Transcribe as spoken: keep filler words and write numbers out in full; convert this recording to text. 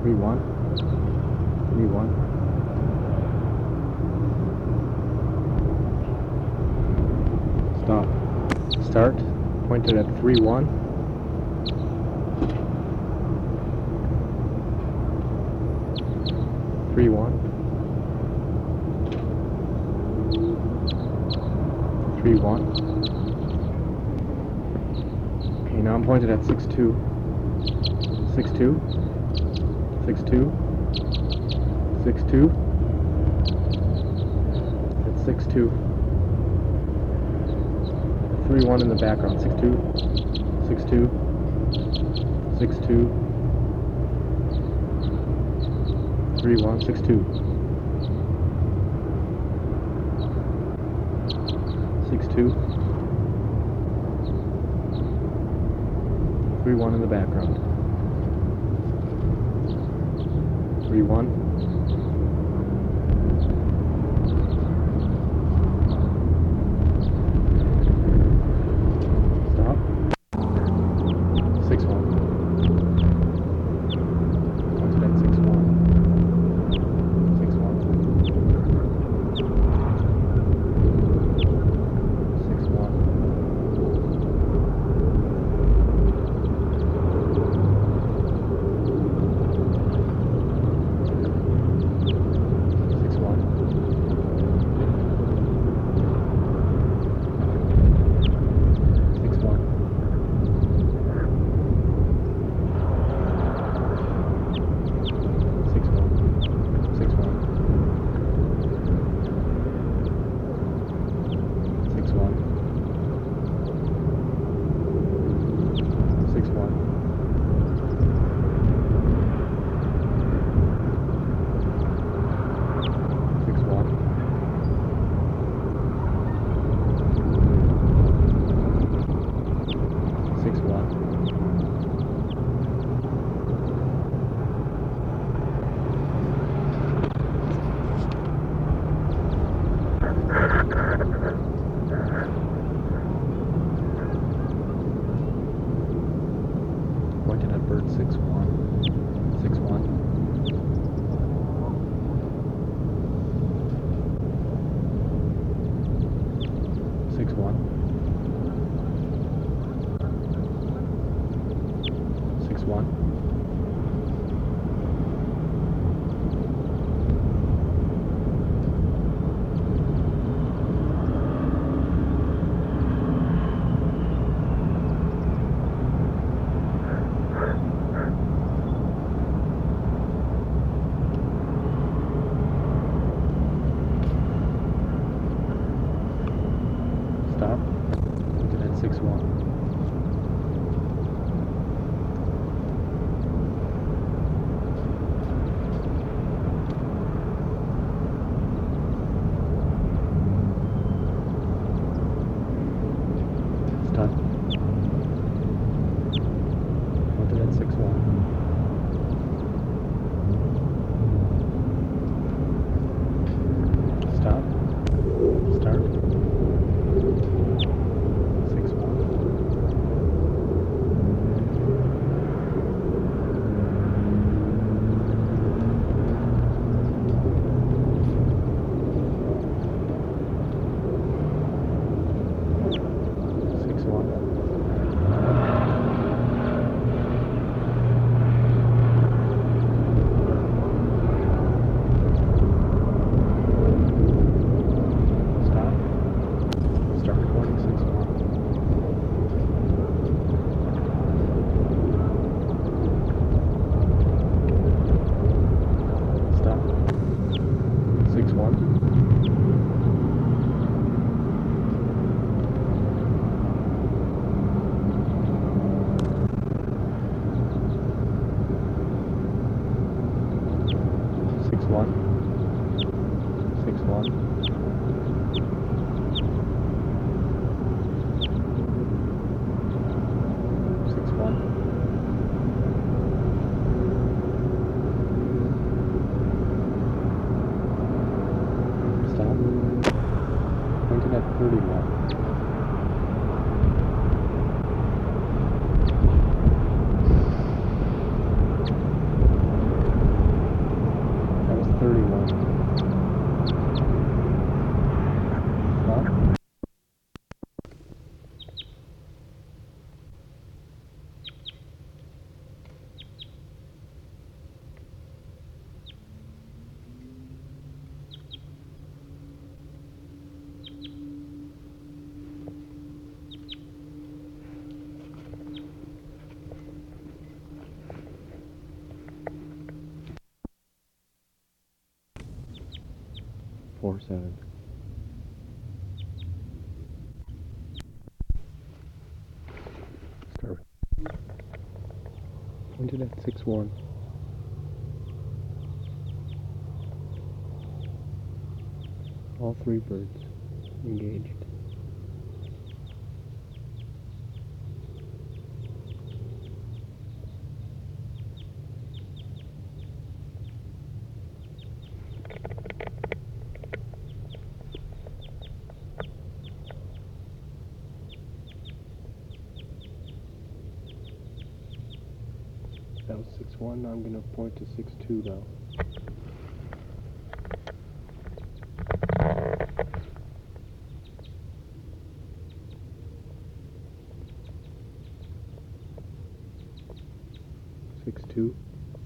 three one, three one. Stop. Start. Pointed at three one. three one. three one. Okay, now I'm pointed at six two. six two. six two. six two. That's six two. three one in the background. six two. six two. six two. three one. six two. six two. three one in the background. three one. Stop. six one. Pointed at six one. six one. six one. Pointed at bird six one. six one. six one. six one. Stop. Pointed at six one. Stop. Pointed at six one. Stop. Start. six one. six one. Stop. Start recording six one. Stop. six one. six one. six one. six one. Stop. Pointed at thirty one. Stop. Four seven. Start. Pointed at six one. All three birds engaged. That was six one. Now I'm going to point to six two now.